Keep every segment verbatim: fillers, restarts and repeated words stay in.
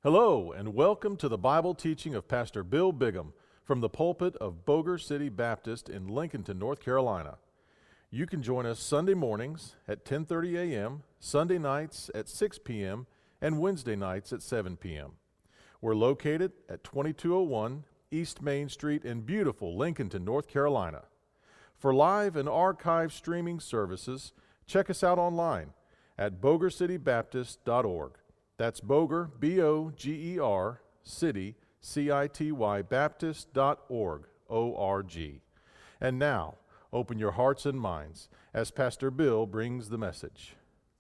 Hello, and welcome to the Bible teaching of Pastor Bill Bigham from the pulpit of Boger City Baptist in Lincolnton, North Carolina. You can join us Sunday mornings at ten thirty a m, Sunday nights at six p m, and Wednesday nights at seven p m We're located at twenty-two oh one East Main Street in beautiful Lincolnton, North Carolina. For live and archive streaming services, check us out online at boger city baptist dot org. That's Boger, B O G E R, City, C I T Y, Baptist dot org, O R G. And now, open your hearts and minds as Pastor Bill brings the message.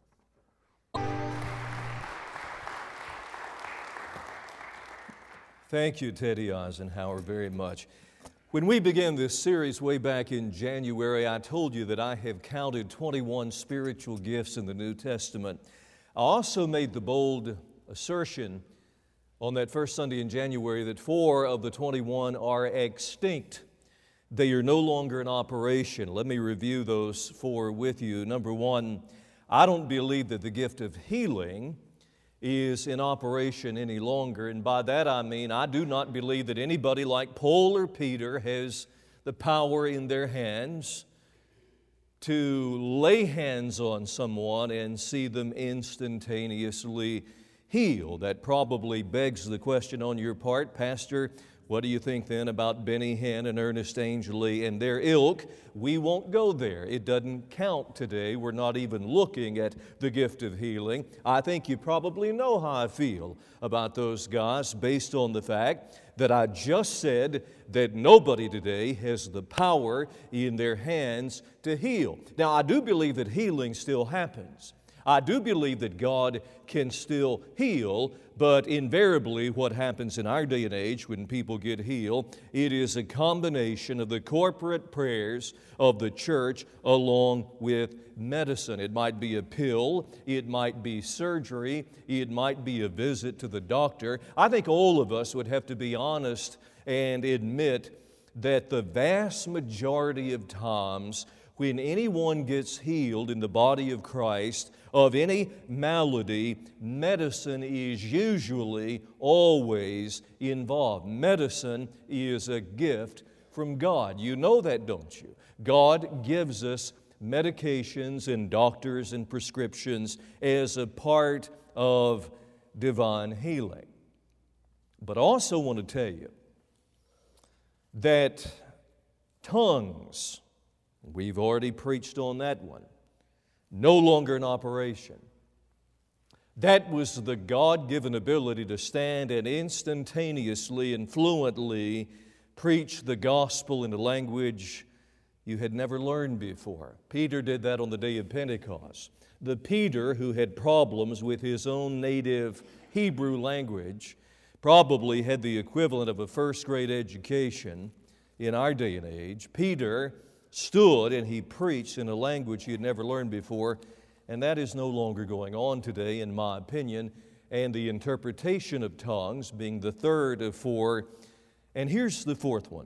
Thank you, Teddy Eisenhower, very much. When we began this series way back in January, I told you that I have counted twenty-one spiritual gifts in the New Testament. I also made the bold assertion on that first Sunday in January that four of the twenty-one are extinct. They are no longer in operation. Let me review those four with you. Number one, I don't believe that the gift of healing is in operation any longer. And by that I mean I do not believe that anybody like Paul or Peter has the power in their hands to lay hands on someone and see them instantaneously healed. That probably begs the question on your part, Pastor, what do you think then about Benny Hinn and Ernest Angley and their ilk? We won't go there. It doesn't count today. We're not even looking at the gift of healing. I think you probably know how I feel about those guys based on the fact that I just said that nobody today has the power in their hands to heal. Now, I do believe that healing still happens. I do believe that God can still heal, but invariably what happens in our day and age when people get healed, it is a combination of the corporate prayers of the church along with medicine. It might be a pill, it might be surgery, it might be a visit to the doctor. I think all of us would have to be honest and admit that the vast majority of times when anyone gets healed in the body of Christ of any malady, medicine is usually always involved. Medicine is a gift from God. You know that, don't you? God gives us medications and doctors and prescriptions as a part of divine healing. But I also want to tell you that tongues, we've already preached on that one, no longer in operation. That was the God-given ability to stand and instantaneously and fluently preach the gospel in a language you had never learned before. Peter did that on the day of Pentecost. The Peter who had problems with his own native Hebrew language probably had the equivalent of a first-grade education in our day and age. Peter stood and he preached in a language he had never learned before, and that is no longer going on today, in my opinion, and the interpretation of tongues being the third of four. And here's the fourth one: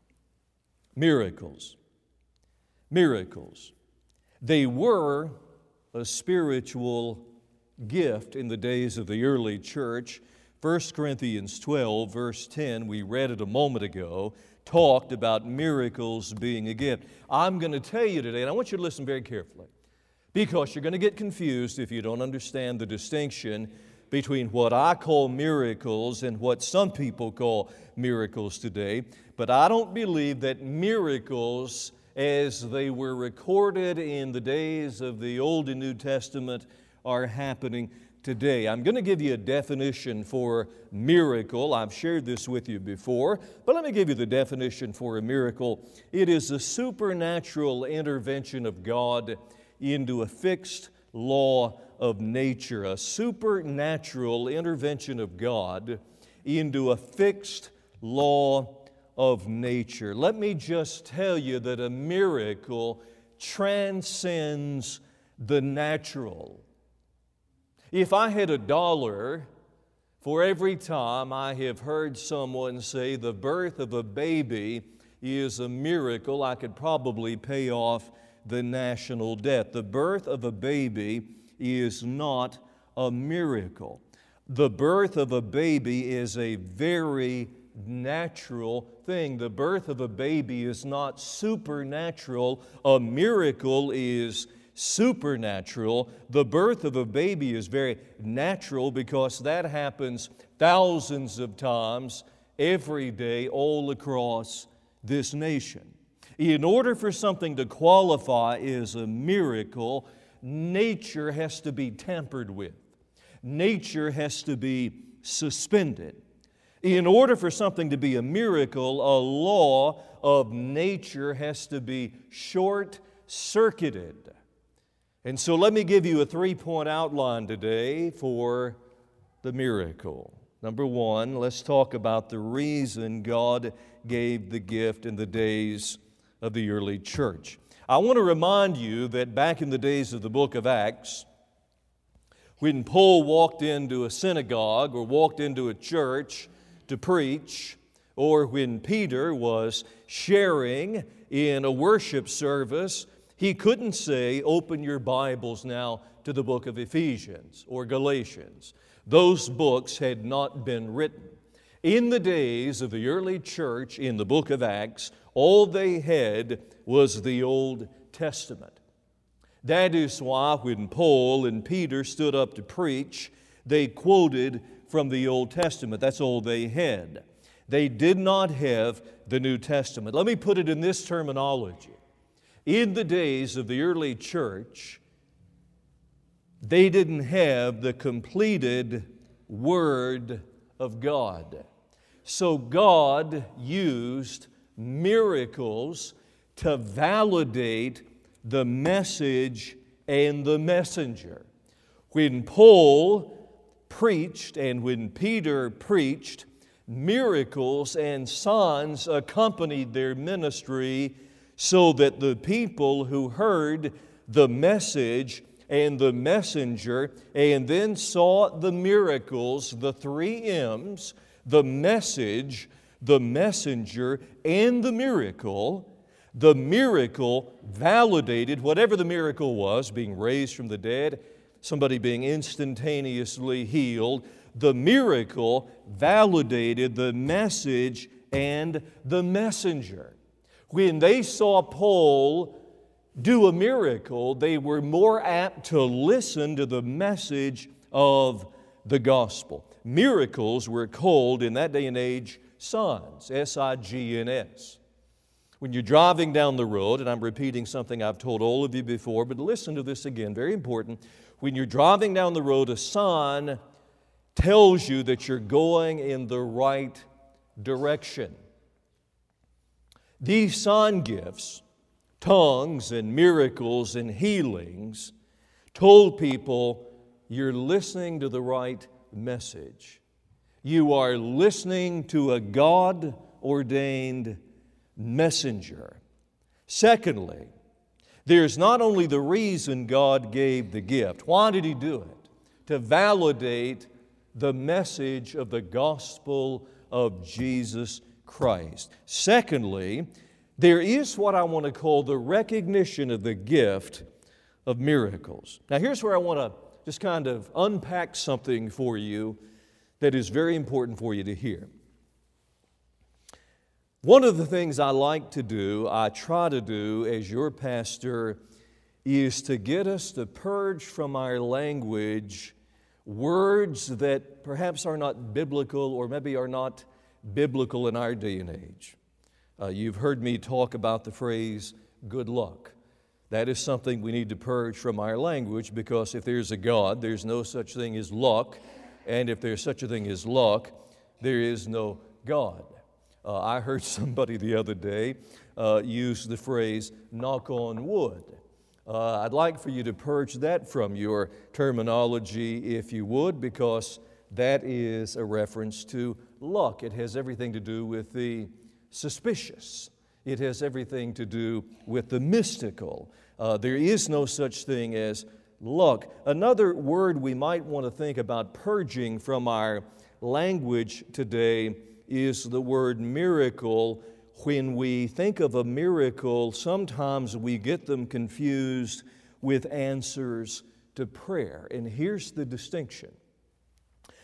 miracles. Miracles. They were a spiritual gift in the days of the early church. First Corinthians twelve, verse ten, we read it a moment ago, talked about miracles being a gift. I'm going to tell you today, and I want you to listen very carefully, because you're going to get confused if you don't understand the distinction between what I call miracles and what some people call miracles today. But I don't believe that miracles, as they were recorded in the days of the Old and New Testament, are happening today. I'm going to give you a definition for miracle. I've shared this with you before, but let me give you the definition for a miracle. It is a supernatural intervention of God into a fixed law of nature. A supernatural intervention of God into a fixed law of nature. Let me just tell you that a miracle transcends the natural. If I had a dollar for every time I have heard someone say the birth of a baby is a miracle, I could probably pay off the national debt. The birth of a baby is not a miracle. The birth of a baby is a very natural thing. The birth of a baby is not supernatural. A miracle is supernatural. The birth of a baby is very natural because that happens thousands of times every day all across this nation. In order for something to qualify as a miracle, nature has to be tampered with. Nature has to be suspended. In order for something to be a miracle, a law of nature has to be short-circuited. And so let me give you a three-point outline today for the miracle. Number one, let's talk about the reason God gave the gift in the days of the early church. I want to remind you that back in the days of the book of Acts, when Paul walked into a synagogue or walked into a church to preach, or when Peter was sharing in a worship service, he couldn't say, "Open your Bibles now to the book of Ephesians or Galatians." Those books had not been written. In the days of the early church in the book of Acts, all they had was the Old Testament. That is why when Paul and Peter stood up to preach, they quoted from the Old Testament. That's all they had. They did not have the New Testament. Let me put it in this terminology. In the days of the early church, they didn't have the completed Word of God. So God used miracles to validate the message and the messenger. When Paul preached and when Peter preached, miracles and signs accompanied their ministry so that the people who heard the message and the messenger and then saw the miracles, the three M's, the message, the messenger, and the miracle, the miracle validated whatever the miracle was, being raised from the dead, somebody being instantaneously healed. The miracle validated the message and the messenger. When they saw Paul do a miracle, they were more apt to listen to the message of the gospel. Miracles were called in that day and age signs, S I G N S. When you're driving down the road, and I'm repeating something I've told all of you before, but listen to this again, very important. When you're driving down the road, a sign tells you that you're going in the right direction. These sign gifts, tongues and miracles and healings, told people you're listening to the right message. You are listening to a God-ordained messenger. Secondly, there's not only the reason God gave the gift. Why did He do it? To validate the message of the gospel of Jesus Christ. Secondly, there is what I want to call the recognition of the gift of miracles. Now here's where I want to just kind of unpack something for you that is very important for you to hear. One of the things I like to do, I try to do as your pastor, is to get us to purge from our language words that perhaps are not biblical or maybe are not biblical in our day and age. Uh, you've heard me talk about the phrase, good luck. That is something we need to purge from our language because if there's a God, there's no such thing as luck. And if there's such a thing as luck, there is no God. Uh, I heard somebody the other day uh, use the phrase, knock on wood. Uh, I'd like for you to purge that from your terminology, if you would, because that is a reference to luck. It has everything to do with the suspicious. It has everything to do with the mystical. Uh, there is no such thing as luck. Another word we might want to think about purging from our language today is the word miracle. When we think of a miracle, sometimes we get them confused with answers to prayer. And here's the distinction.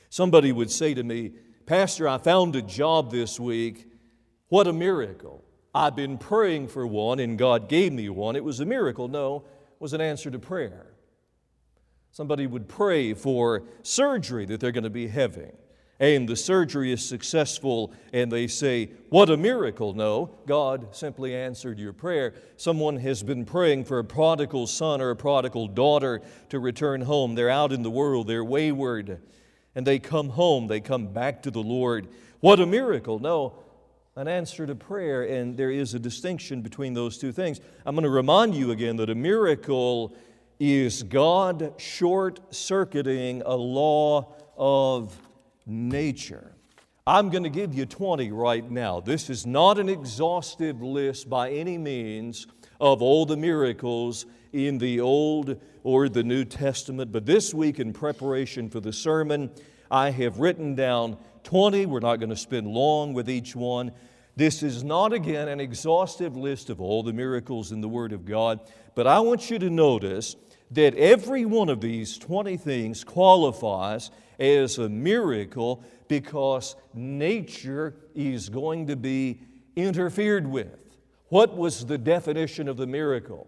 Somebody would say to me, Pastor, I found a job this week. What a miracle. I've been praying for one and God gave me one. It was a miracle. No, it was an answer to prayer. Somebody would pray for surgery that they're going to be having, and the surgery is successful, and they say, what a miracle. No, God simply answered your prayer. Someone has been praying for a prodigal son or a prodigal daughter to return home. They're out in the world, they're wayward, and they come home, they come back to the Lord. What a miracle. No, an answer to prayer, and there is a distinction between those two things. I'm going to remind you again that a miracle is God short-circuiting a law of nature. I'm going to give you twenty right now. This is not an exhaustive list by any means of all the miracles in the Old or the New Testament, but this week in preparation for the sermon, I have written down twenty. We're not going to spend long with each one. This is not, again, an exhaustive list of all the miracles in the Word of God, but I want you to notice that every one of these twenty things qualifies as a miracle because nature is going to be interfered with. What was the definition of the miracle?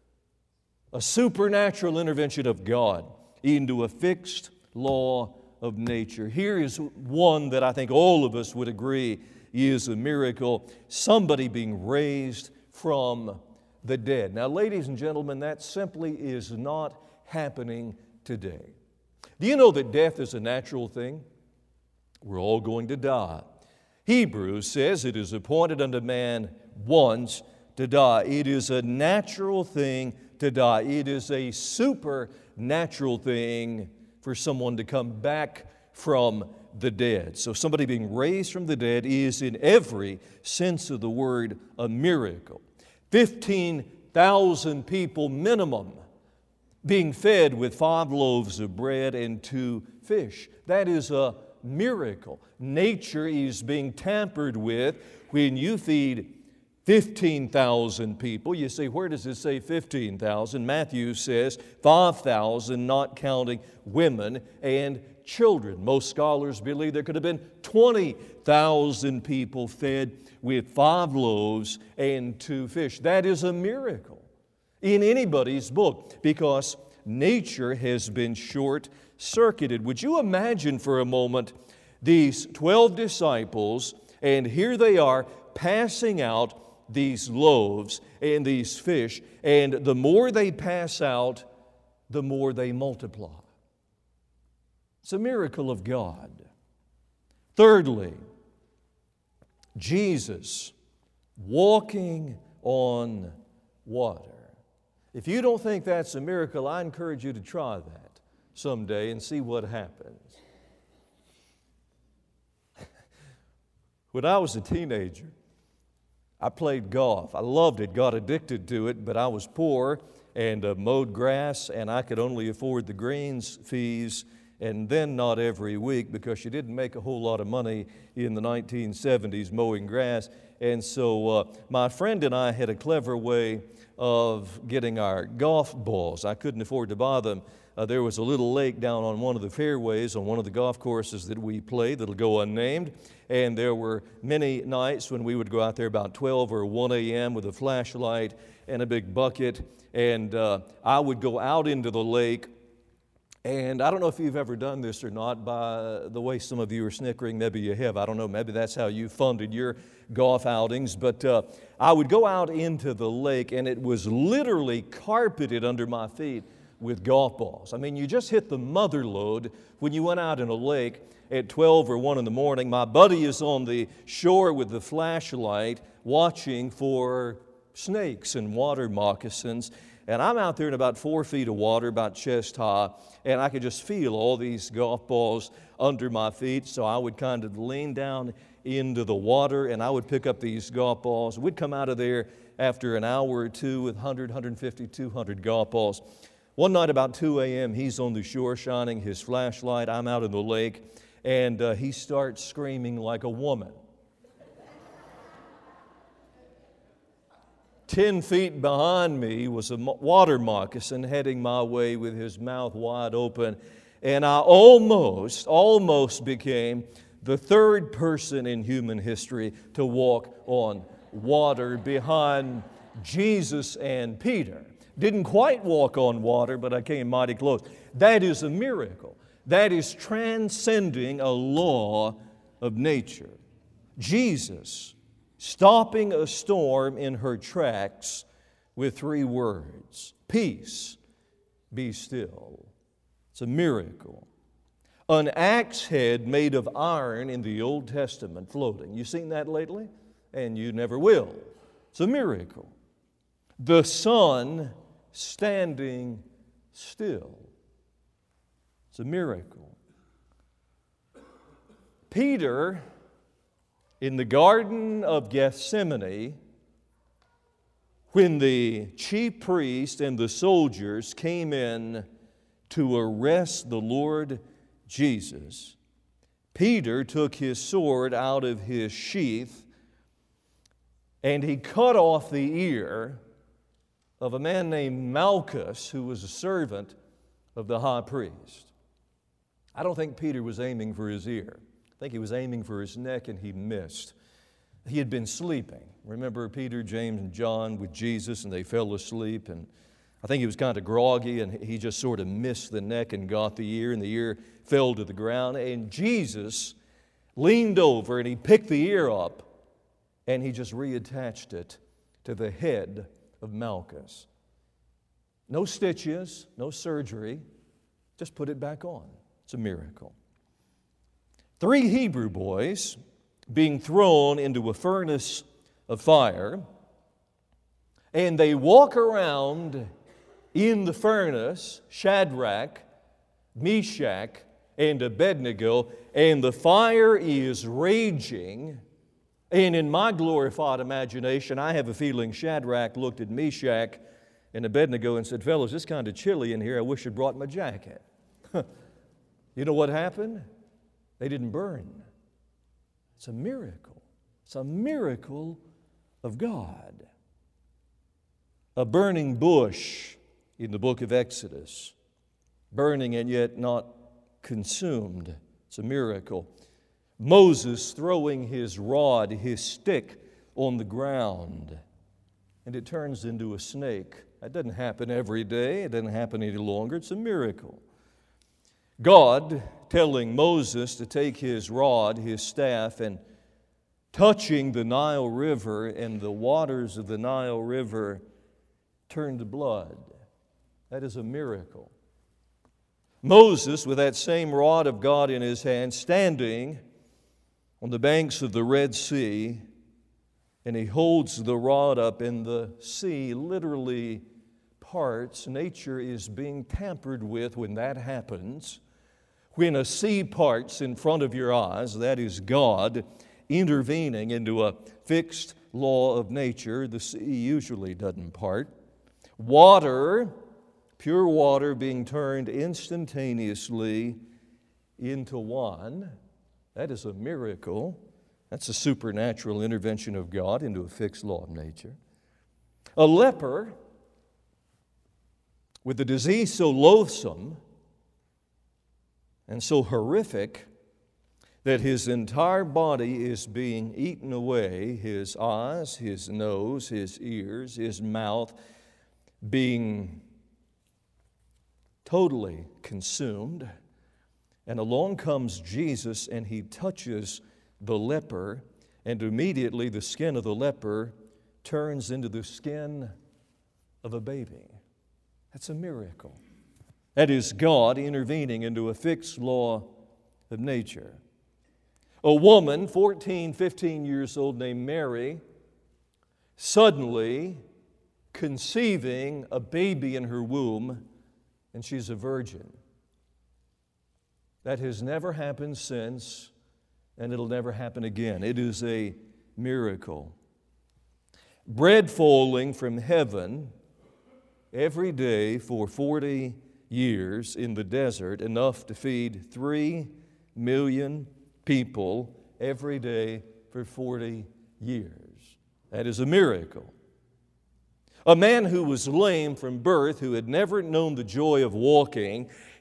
A supernatural intervention of God into a fixed law of nature. Here is one that I think all of us would agree is a miracle: somebody being raised from the dead. Now, ladies and gentlemen, that simply is not happening today. Do you know that death is a natural thing? We're all going to die. Hebrews says it is appointed unto man once to die. It is a natural thing to die. It is a supernatural thing for someone to come back from the dead. So somebody being raised from the dead is, in every sense of the word, a miracle. fifteen thousand people minimum being fed with five loaves of bread and two fish. That is a miracle. Nature is being tampered with when you feed fifteen thousand people. You say, where does it say fifteen thousand? Matthew says five thousand, not counting women and children. Most scholars believe there could have been twenty thousand people fed with five loaves and two fish. That is a miracle in anybody's book because nature has been short-circuited. Would you imagine for a moment these twelve disciples, and here they are passing out these loaves and these fish, and the more they pass out, the more they multiply. It's a miracle of God. Thirdly, Jesus walking on water. If you don't think that's a miracle, I encourage you to try that someday and see what happens. When I was a teenager, I played golf. I loved it, got addicted to it, but I was poor and uh, mowed grass, and I could only afford the greens fees, and then not every week because you didn't make a whole lot of money in the nineteen seventies mowing grass. And so uh, my friend and I had a clever way of getting our golf balls. I couldn't afford to buy them. Uh, there was a little lake down on one of the fairways on one of the golf courses that we played that'll go unnamed. And there were many nights when we would go out there about twelve or one a.m. with a flashlight and a big bucket. And uh, I would go out into the lake. And I don't know if you've ever done this or not. By the way some of you are snickering, maybe you have. I don't know, maybe that's how you funded your golf outings. But uh, I would go out into the lake, and it was literally carpeted under my feet with golf balls. I mean, you just hit the mother lode when you went out in a lake at twelve or one in the morning. My buddy is on the shore with the flashlight watching for snakes and water moccasins. And I'm out there in about four feet of water, about chest high, and I could just feel all these golf balls under my feet. So I would kind of lean down into the water, and I would pick up these golf balls. We'd come out of there after an hour or two with one hundred, one fifty, two hundred golf balls. One night about two a.m., he's on the shore shining his flashlight. I'm out in the lake, and uh, he starts screaming like a woman. Ten feet behind me was a water moccasin heading my way with his mouth wide open. and I almost, almost became the third person in human history to walk on water behind Jesus and Peter. Didn't quite walk on water, but I came mighty close. That is a miracle. That is transcending a law of nature. Jesus stopping a storm in her tracks with three words: peace, be still. It's a miracle. An axe head made of iron in the Old Testament floating. You seen that lately? And you never will. It's a miracle. The sun standing still. It's a miracle. Peter, in the Garden of Gethsemane, when the chief priest and the soldiers came in to arrest the Lord Jesus, Peter took his sword out of his sheath and he cut off the ear of a man named Malchus, who was a servant of the high priest. I don't think Peter was aiming for his ear. I think he was aiming for his neck and he missed. He had been sleeping. Remember Peter, James, and John with Jesus, and they fell asleep, and I think he was kind of groggy, and he just sort of missed the neck and got the ear, and the ear fell to the ground, and Jesus leaned over and he picked the ear up and he just reattached it to the head of Malchus. No stitches, no surgery, just put it back on. It's a miracle. Three Hebrew boys being thrown into a furnace of fire, and they walk around in the furnace, Shadrach, Meshach, and Abednego, and the fire is raging. And in my glorified imagination, I have a feeling Shadrach looked at Meshach and Abednego and said, "Fellows, it's kind of chilly in here. I wish I'd brought my jacket." You know what happened? They didn't burn. It's a miracle. It's a miracle of God. A burning bush in the book of Exodus, burning and yet not consumed. It's a miracle. Moses throwing his rod, his stick, on the ground, and it turns into a snake. That doesn't happen every day. It doesn't happen any longer. It's a miracle. God telling Moses to take his rod, his staff, and touching the Nile River, and the waters of the Nile River turned to blood. That is a miracle. Moses, with that same rod of God in his hand, standing on the banks of the Red Sea, and he holds the rod up, and the sea literally parts. Nature is being tampered with when that happens. When a sea parts in front of your eyes, that is God intervening into a fixed law of nature. The sea usually doesn't part. Water, pure water, being turned instantaneously into wine. That is a miracle. That's a supernatural intervention of God into a fixed law of nature. A leper with a disease so loathsome and so horrific that his entire body is being eaten away, his eyes, his nose, his ears, his mouth being totally consumed. And along comes Jesus, and he touches the leper, and immediately the skin of the leper turns into the skin of a baby. That's a miracle. That is God intervening into a fixed law of nature. A woman, fourteen, fifteen years old, named Mary, suddenly conceiving a baby in her womb, and she's a virgin. That has never happened since, and it'll never happen again. It is a miracle. Bread falling from heaven every day for forty years in the desert, enough to feed three million people every day for forty years. That is a miracle. A man who was lame from birth, who had never known the joy of walking,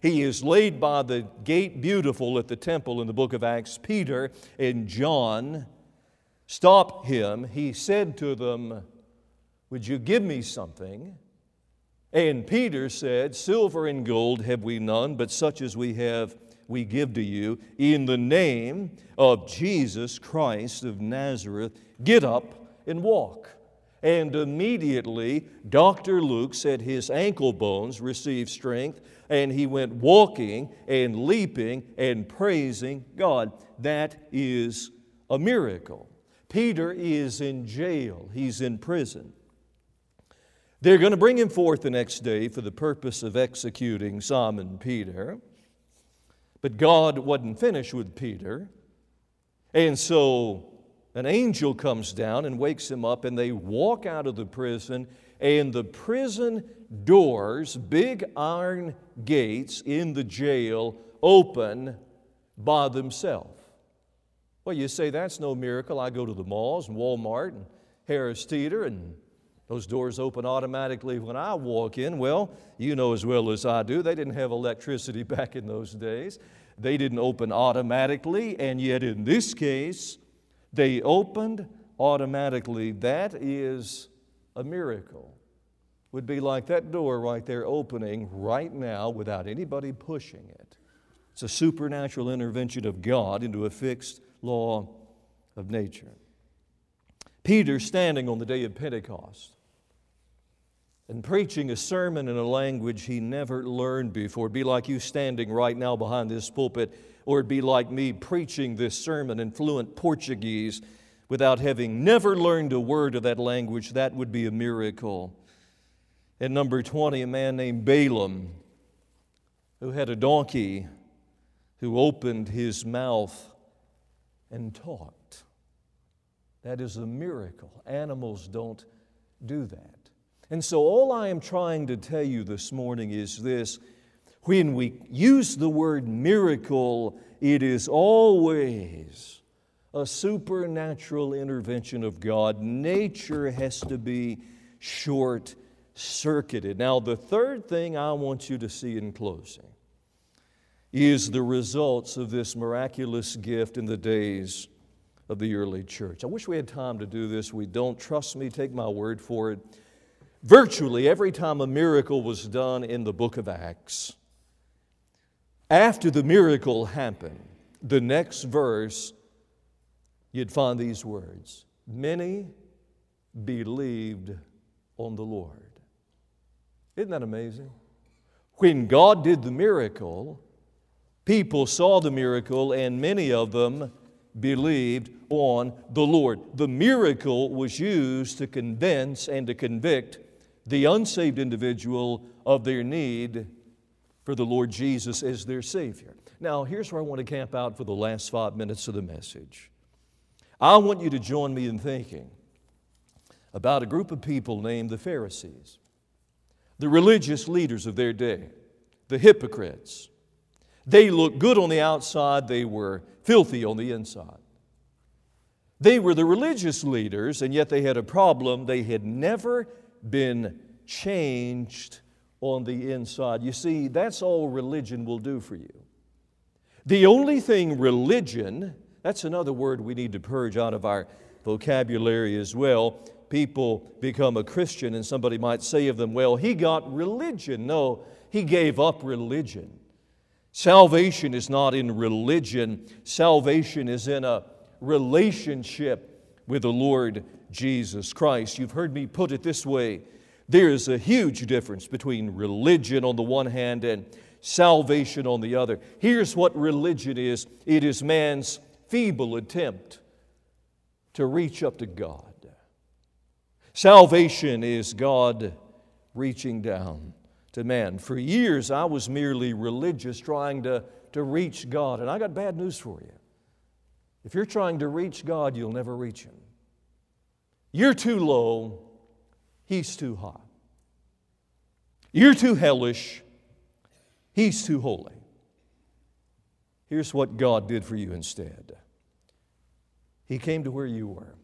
He is laid by the gate beautiful at the temple in the book of Acts. Peter and John stopped him. He said to them, "Would you give me something?" And Peter said, "Silver and gold have we none, but such as we have we give to you. In the name of Jesus Christ of Nazareth, get up and walk." And immediately, Doctor Luke said his ankle bones received strength, and he went walking and leaping and praising God. That is a miracle. Peter is in jail. He's in prison. They're going to bring him forth the next day for the purpose of executing Simon Peter. But God wasn't finished with Peter. And so an angel comes down and wakes him up, and they walk out of the prison, and the prison doors, big iron gates in the jail, open by themselves. Well, you say, that's no miracle. I go to the malls and Walmart and Harris Teeter, and those doors open automatically when I walk in. Well, you know as well as I do, they didn't have electricity back in those days. They didn't open automatically, and yet in this case, they opened automatically. That is a miracle. Would be like that door right there opening right now without anybody pushing it. It's a supernatural intervention of God into a fixed law of nature. Peter, standing on the day of Pentecost and preaching a sermon in a language he never learned before. It'd be like you standing right now behind this pulpit, or it'd be like me preaching this sermon in fluent Portuguese without having never learned a word of that language. That would be a miracle. And number twenty, a man named Balaam, who had a donkey, who opened his mouth and talked. That is a miracle. Animals don't do that. And so all I am trying to tell you this morning is this: when we use the word miracle, it is always a supernatural intervention of God. Nature has to be short-circuited. Now, the third thing I want you to see in closing is the results of this miraculous gift in the days of the early church. I wish we had time to do this. We don't. Trust me, take my word for it. Virtually every time a miracle was done in the book of Acts, after the miracle happened, the next verse, you'd find these words: many believed on the Lord. Isn't that amazing? When God did the miracle, people saw the miracle, and many of them believed on the Lord. The miracle was used to convince and to convict the unsaved individual of their need for the Lord Jesus as their Savior. Now, here's where I want to camp out for the last five minutes of the message. I want you to join me in thinking about a group of people named the Pharisees, the religious leaders of their day, the hypocrites. They looked good on the outside, they were filthy on the inside. They were the religious leaders, and yet they had a problem. They had never been changed on the inside. You see, that's all religion will do for you. The only thing religion, that's another word we need to purge out of our vocabulary as well. People become a Christian and somebody might say of them, well, he got religion. No, he gave up religion. Salvation is not in religion. Salvation is in a relationship with the Lord Jesus Christ. You've heard me put it this way: there is a huge difference between religion on the one hand and salvation on the other. Here's what religion is: it is man's feeble attempt to reach up to God. Salvation is God reaching down to man. For years I was merely religious, trying to, to reach God, and I got bad news for you. If you're trying to reach God, you'll never reach Him. You're too low, He's too high. You're too hellish, He's too holy. Here's what God did for you instead. He came to where you were.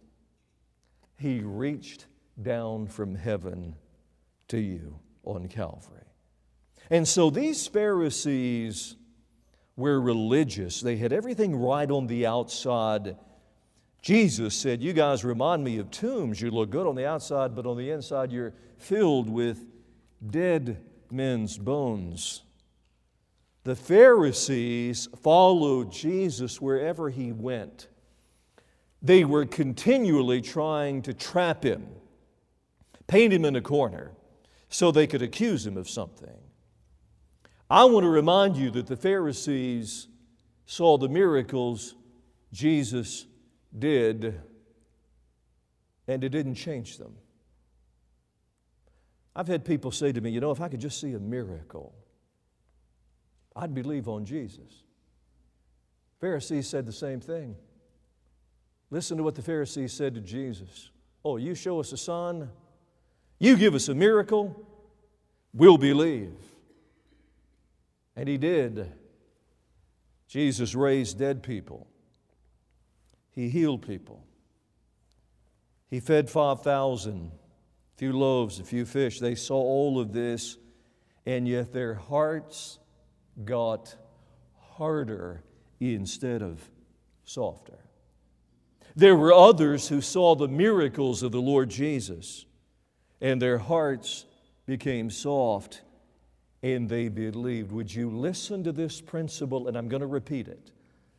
He reached down from heaven to you on Calvary. And so these Pharisees were religious. They had everything right on the outside. Jesus said, you guys remind me of tombs. You look good on the outside, but on the inside you're filled with dead men's bones. The Pharisees followed Jesus wherever He went. They were continually trying to trap Him, paint Him in a corner, so they could accuse Him of something. I want to remind you that the Pharisees saw the miracles Jesus did, and it didn't change them. I've had people say to me, you know, if I could just see a miracle, I'd believe on Jesus. Pharisees said the same thing. Listen to what the Pharisees said to Jesus. Oh, you show us a sign, you give us a miracle, we'll believe. And He did. Jesus raised dead people. He healed people. He fed five thousand, a few loaves, a few fish. They saw all of this, and yet their hearts got harder instead of softer. There were others who saw the miracles of the Lord Jesus, and their hearts became soft, and they believed. Would you listen to this principle? And I'm going to repeat it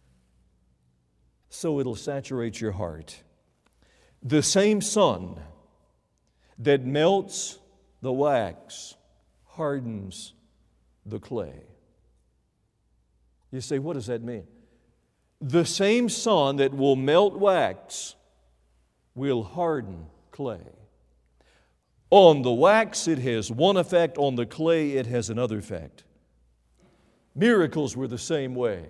so it'll saturate your heart. The same sun that melts the wax hardens the clay. You say, what does that mean? The same sun that will melt wax will harden clay. On the wax, it has one effect. On the clay, it has another effect. Miracles were the same way.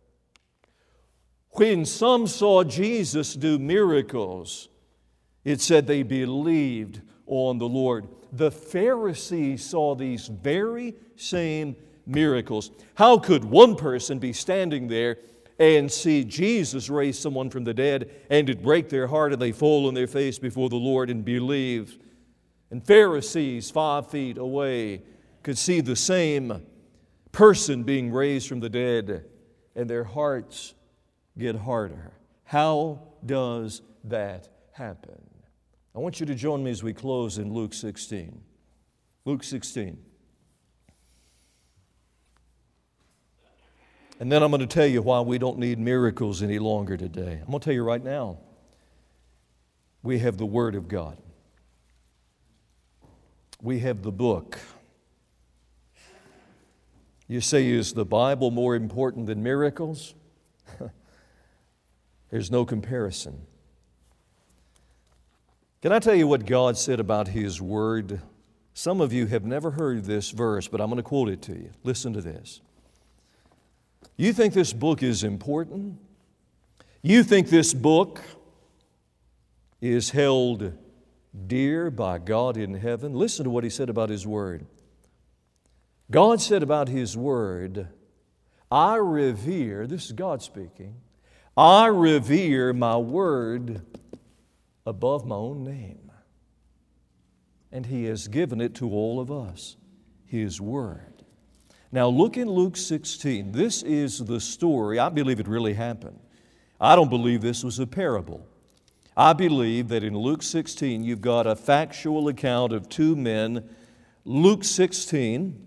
When some saw Jesus do miracles, it said they believed on the Lord. The Pharisees saw these very same miracles. How could one person be standing there and see Jesus raise someone from the dead, and it break their heart and they fall on their face before the Lord and believe? And Pharisees five feet away could see the same person being raised from the dead, and their hearts get harder. How does that happen? I want you to join me as we close in Luke sixteen. Luke sixteen. And then I'm going to tell you why we don't need miracles any longer today. I'm going to tell you right now. We have the Word of God. We have the book. You say, is the Bible more important than miracles? There's no comparison. Can I tell you what God said about His Word? Some of you have never heard this verse, but I'm going to quote it to you. Listen to this. You think this book is important? You think this book is held dear by God in heaven? Listen to what He said about His Word. God said about His Word, I revere, this is God speaking, I revere my Word above my own name. And He has given it to all of us, His Word. Now look in Luke sixteen. This is the story. I believe it really happened. I don't believe this was a parable. I believe that in Luke sixteen you've got a factual account of two men. Luke sixteen,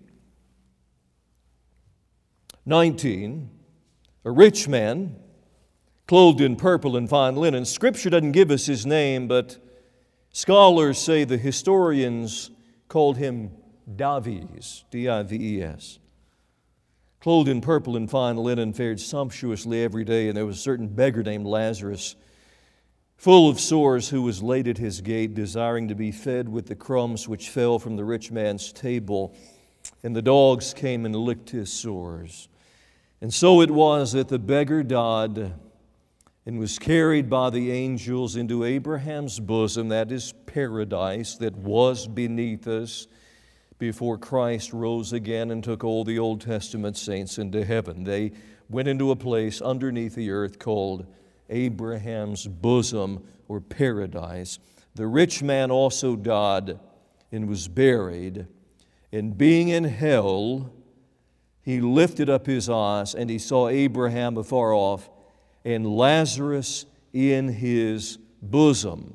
nineteen, a rich man clothed in purple and fine linen. Scripture doesn't give us his name, but scholars say the historians called him Dives, D I V E S. Clothed in purple and fine linen, fared sumptuously every day, and there was a certain beggar named Lazarus, full of sores, who was laid at his gate, desiring to be fed with the crumbs which fell from the rich man's table. And the dogs came and licked his sores. And so it was that the beggar died and was carried by the angels into Abraham's bosom, that is paradise, that was beneath us, before Christ rose again and took all the Old Testament saints into heaven. They went into a place underneath the earth called Abraham's bosom, or paradise. The rich man also died and was buried, And being in hell, he lifted up his eyes, and he saw Abraham afar off, and Lazarus in his bosom.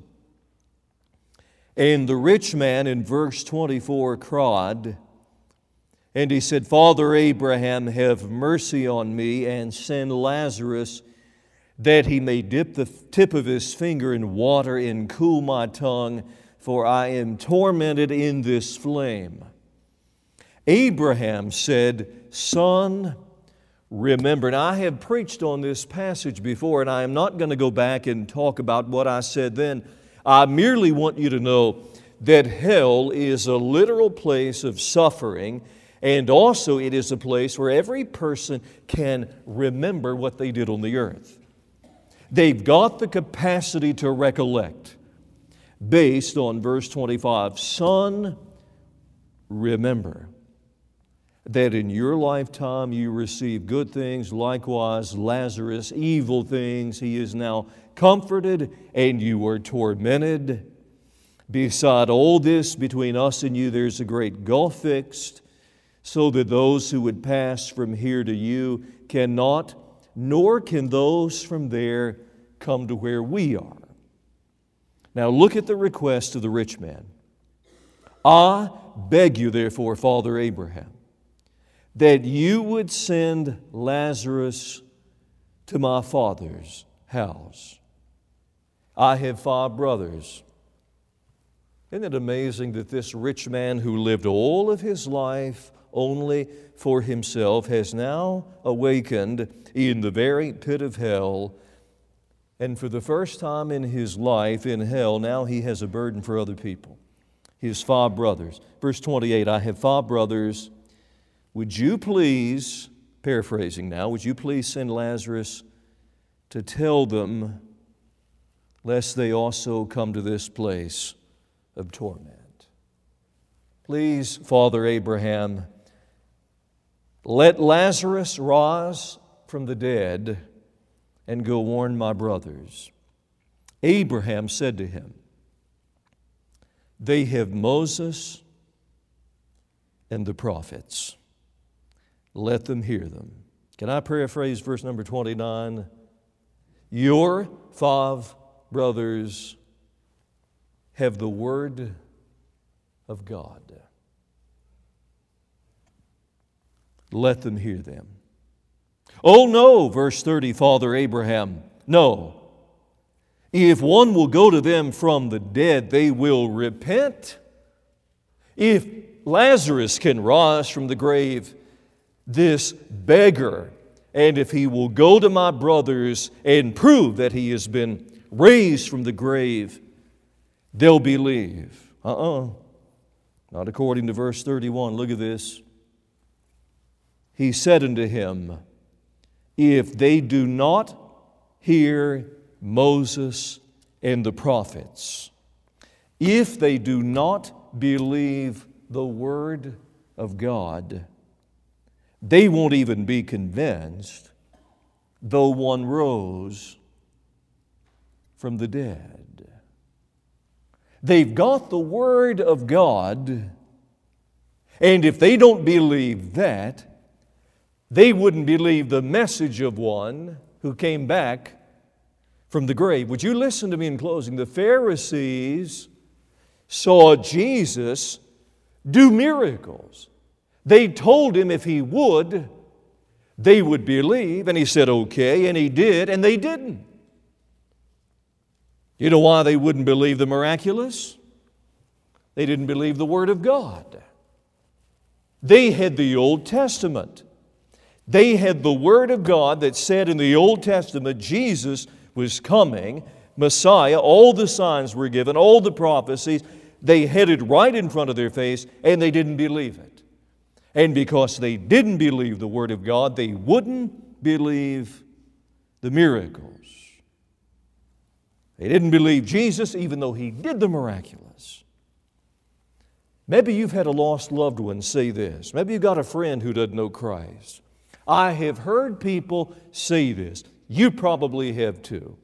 And the rich man in verse twenty-four cried, and he said, Father Abraham, have mercy on me, and send Lazarus, that he may dip the tip of his finger in water and cool my tongue, for I am tormented in this flame. Abraham said, Son, remember. And I have preached on this passage before, and I am not going to go back and talk about what I said then. I merely want you to know that hell is a literal place of suffering, and also it is a place where every person can remember what they did on the earth. They've got the capacity to recollect based on verse twenty-five. Son, remember that in your lifetime you received good things, likewise Lazarus evil things. He is now comforted and you were tormented. Beside all this, between us and you, there's a great gulf fixed, so that those who would pass from here to you cannot, nor can those from there come to where we are. Now look at the request of the rich man. I beg you, therefore, Father Abraham, that you would send Lazarus to my father's house. I have five brothers. Isn't it amazing that this rich man who lived all of his life only for himself has now awakened in the very pit of hell, and for the first time in his life in hell, now he has a burden for other people. His five brothers. Verse twenty-eight, I have five brothers. Would you please, paraphrasing now, would you please send Lazarus to tell them, lest they also come to this place of torment. Please, Father Abraham, let Lazarus rise from the dead and go warn my brothers. Abraham said to him, they have Moses and the prophets. Let them hear them. Can I paraphrase verse number twenty-nine? Your five brothers have the Word of God. Let them hear them. Oh no, verse thirty, Father Abraham, no. If one will go to them from the dead, they will repent. If Lazarus can rise from the grave, this beggar, and if he will go to my brothers and prove that he has been raised from the grave, they'll believe. Uh-uh. Not according to verse thirty-one. Look at this. He said unto him, if they do not hear Moses and the prophets, if they do not believe the Word of God, they won't even be convinced, though one rose from the dead. They've got the Word of God, and if they don't believe that, they wouldn't believe the message of one who came back from the grave. Would you listen to me in closing? The Pharisees saw Jesus do miracles. They told him if he would, they would believe, and he said okay, and he did, and they didn't. You know why they wouldn't believe the miraculous? They didn't believe the Word of God. They had the Old Testament. They had the Word of God that said in the Old Testament Jesus was coming, Messiah, all the signs were given, all the prophecies. They had it right in front of their face, and they didn't believe it. And because they didn't believe the Word of God, they wouldn't believe the miracles. They didn't believe Jesus even though He did the miraculous. Maybe you've had a lost loved one say this. Maybe you've got a friend who doesn't know Christ. I have heard people say this. You probably have too.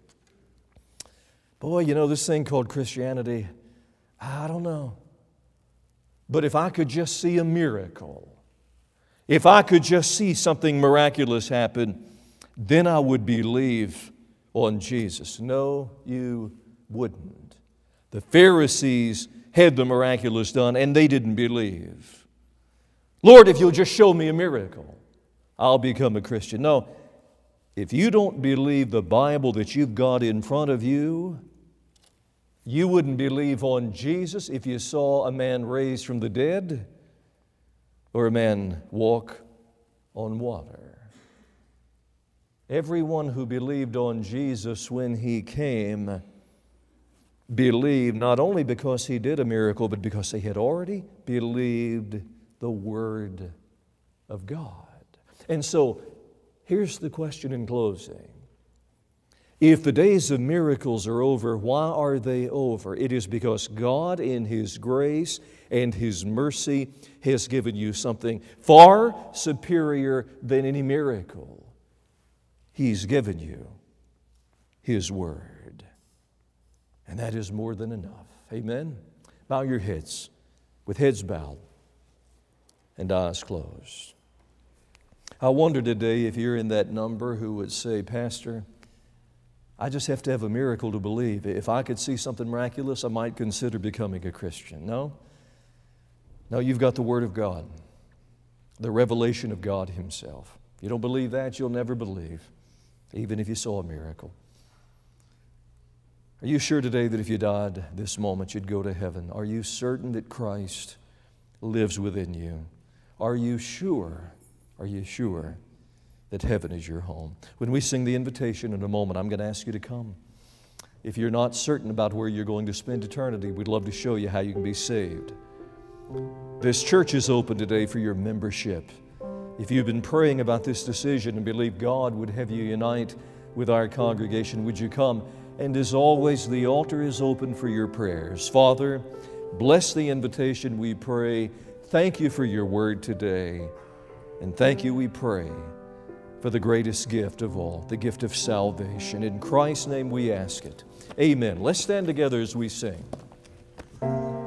Boy, you know, this thing called Christianity, I don't know. But if I could just see a miracle, if I could just see something miraculous happen, then I would believe on Jesus. No, you wouldn't. The Pharisees had the miraculous done, and they didn't believe. Lord, if you'll just show me a miracle, I'll become a Christian. No, if you don't believe the Bible that you've got in front of you, you wouldn't believe on Jesus if you saw a man raised from the dead or a man walk on water. Everyone who believed on Jesus when He came believed not only because He did a miracle, but because they had already believed the Word of God. And so, here's the question in closing. If the days of miracles are over, why are they over? It is because God in His grace and His mercy has given you something far superior than any miracle. He's given you His Word. And that is more than enough. Amen? Bow your heads with heads bowed and eyes closed. I wonder today if you're in that number who would say, Pastor, I just have to have a miracle to believe. If I could see something miraculous, I might consider becoming a Christian. No? No, you've got the Word of God, the revelation of God Himself. If you don't believe that, you'll never believe, even if you saw a miracle. Are you sure today that if you died this moment, you'd go to heaven? Are you certain that Christ lives within you? Are you sure, are you sure that heaven is your home? When we sing the invitation in a moment, I'm going to ask you to come. If you're not certain about where you're going to spend eternity, we'd love to show you how you can be saved. This church is open today for your membership. If you've been praying about this decision and believe God would have you unite with our congregation, would you come? And as always, the altar is open for your prayers. Father, bless the invitation, we pray. Thank you for your word today. And thank you, we pray, for the greatest gift of all, the gift of salvation. In Christ's name we ask it. Amen. Let's stand together as we sing.